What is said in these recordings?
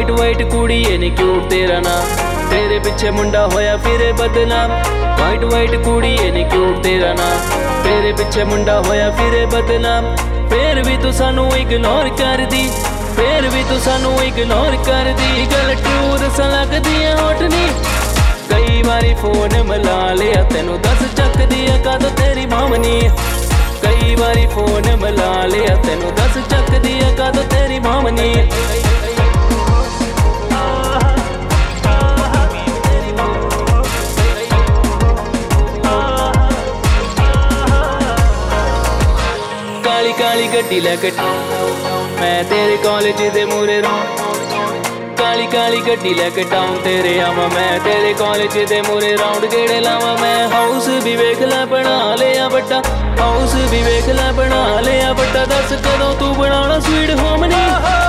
White white ਕੁੜੀਏ ਨੀ cute ਤੇਰਾ ਨਾਮ, ਤੇਰੇ ਪਿੱਛੇ ਮੁੰਡਾ ਹੋਇਆ ਫਿਰੇ ਬਦਨਾਮ। ਵਾਈਟ ਵਾਈਟ ਕੁੜੀਏ ਨੀ ਕਿਊਟ ਤੇਰਾ ਨਾਮ, ਤੇਰੇ ਪਿੱਛੇ ਮੁੰਡਾ ਹੋਇਆ ਫਿਰੇ ਬਦਨਾਮ। ਫੇਰ ਵੀ ਤੂੰ ਸਾਨੂੰ ਇਗਨੋਰ ਕਰਦੀ, ਫੇਰ ਵੀ ਤੂੰ ਸਾਨੂੰ ਇਗਨੋਰ ਕਰਦੀ। ਗੱਲ ਟਰੂ ਦੱਸਣ ਲੱਗਦੀ ਐ ਹੋਟ ਨੀ, ਕਈ ਵਾਰੀ ਫੋਨ ਮਿਲਾ ਲਿਆ ਤੈਨੂੰ ਦੱਸ ਚੱਕਦੀ ਐ ਕਦੋਂ ਤੇਰੀ ਮਾਮਨੀ। ਕਈ ਵਾਰੀ ਫੋਨ ਮਿਲਾ ਲਿਆ ਤੈਨੂੰ ਦੱਸ ਚੱਕਦੀ ਐ ਕਦੋਂ ਤੇਰੀ ਮਾਮਨੀ। ਕਾਲੀ ਕਾਲੀ ਗੱਡੀ ਲੈ ਕੇ ਮੈਂ ਤੇਰੇ ਕਾਲਜ ਦੇ ਮੂਹਰੇ ਕਾਲੀ ਕਾਲੀ ਗੱਡੀ ਲੈ ਕੇ ਟਾਊਨ ਤੇਰੇ ਆਵਾਂ, ਮੈਂ ਤੇਰੇ ਕਾਲਜ ਦੇ ਮੂਹਰੇ ਰਾਉਂਡ ਗੇੜੇ ਲਾਵਾਂ। ਮੈਂ ਹਾਊਸ ਵੀ ਵੇਖ ਲੈ ਬਣਾ ਲਿਆ ਵੱਡਾ, ਹਾਊਸ ਵੀ ਵੇਖ ਲੈ ਬਣਾ ਲਿਆ ਵੱਡਾ। ਦੱਸ ਕਦੋਂ ਤੂੰ ਬਣਾਉਣਾ ਸਵੀਟ ਹੋਮ ਨੀ।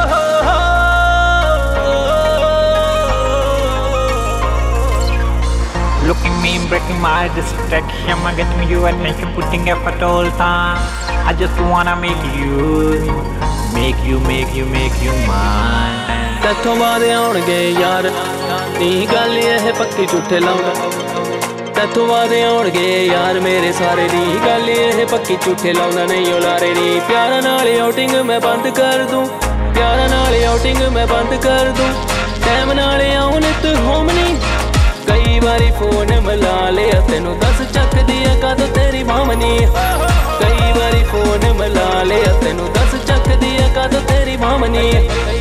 Look at me breaking my distraction, I'm getting you attention, putting effort all time. I just wanna make you mine. ਤੈਥੋਂ ਬਾਅਦ ਆਉਣਗੇ ਯਾਰ ਨੀ ਗੱਲ ਇਹ ਪੱਕੀ ਝੂਠੇ ਲਾਉਂਦਾ। ਤੈਥੋਂ ਬਾਅਦ ਆਉਣਗੇ ਯਾਰ ਮੇਰੇ ਸਾਰੇ ਨੀ ਗੱਲ ਇਹ ਪੱਕੀ ਝੂਠੇ ਲਾਉਂਦਾ। ਨਹੀਂ ਉਹ ਲਾਰੇ ਨੀ ਪਿਆਰਾਂ ਨਾਲ ਆਊਟਿੰਗ ਮੈਂ ਬੰਦ ਕਰ ਦੂੰ, ਪਿਆਰਾਂ ਨਾਲ ਆਊਟਿੰਗ ਮੈਂ ਬੰਦ ਕਰ ਦੂੰ। ਟਾਈਮ ਨਾਲ ਆਉਂ ਨਿਤ ਹੋਮ ਨੀ, ਕਈ ਵਾਰੀ ਫੋਨ ਮਿਲਾ ਲਿਆ ਤੈਨੂੰ ਦੱਸ ਚੱਕਦੀ ਐ ਕਦੋਂ ਤੇਰੀ ਮਾਮਨੀ। ਕਈ ਵਾਰੀ ਫੋਨ ਮਿਲਾ ਲਿਆ ਤੈਨੂੰ ਦੱਸ ਚੱਕਦੀ ਐ ਕਦੋਂ ਤੇਰੀ ਮਾਮਨੀ।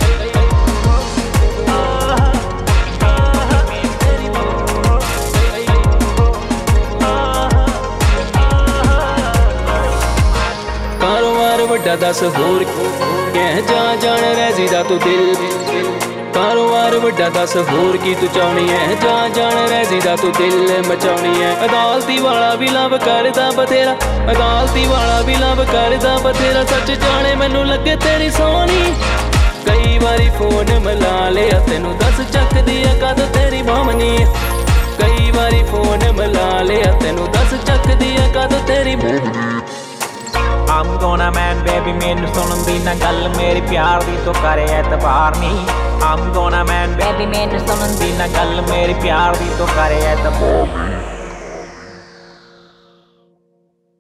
ਕਾਰੋਬਾਰ ਵੱਡਾ ਦੱਸ ਹੋਰ ਕਹਿ ਜਾ ਜਾਣ ਰੈਜ਼ੀ ਦਾ ਤੂੰ ਦਿਲ। ਕਾਰੋਬਾਰ ਵੱਡਾ ਦੱਸ ਹੋਰ ਕੀ ਤੂੰ ਚਾਹੁੰਦੀ ਐ, ਜਾ ਜਾਣ ਰੈਜ਼ੀ ਦਾ ਤੂੰ ਦਿਲ ਮਚਾਉਣੀ ਐ। ਅਦਾਲਤੀ ਵਾਲਾ ਵੀ ਲਵ ਕਰਦਾ ਬਥੇਰਾ, ਅਦਾਲਤੀ ਵਾਲਾ ਵੀ ਲਵ ਕਰਦਾ ਬਥੇਰਾ। ਸੱਚ ਜਾਣੇ ਮੈਨੂੰ ਲੱਗੇ ਤੇਰੀ ਸੋਹਣੀ, ਕਈ ਵਾਰੀ ਫੋਨ ਮਿਲਾ ਲਿਆ ਤੈਨੂੰ ਦੱਸ ਚੱਕਦੀ ਐ ਕਦੋਂ ਤੇਰੀ ਮਾਮਨੀ। ਕਈ ਵਾਰੀ ਫੋਨ ਮਿਲਾ ਲਿਆ ਤੈਨੂੰ ਦੱਸ ਚੱਕਦੀ ਐ ਕਦੋਂ ਤੇਰੀ ਮਾਮਨੀ। I'm gonna man baby ਮੈਨੂੰ ਸੁਣਨ ਦੀ ਨਾ ਗੱਲ, ਮੇਰੇ ਪਿਆਰ ਦੀ ਤੂੰ ਕਰੇ ਐਤਬਾਰ ਨੀ। I'm gonna man baby ਮੈਨੂੰ ਸੁਣਨ ਦੀ ਨਾ ਗੱਲ, ਮੇਰੇ ਪਿਆਰ ਦੀ ਤੂੰ ਕਰੇ ਐਤਬਾਰ ਨੀ।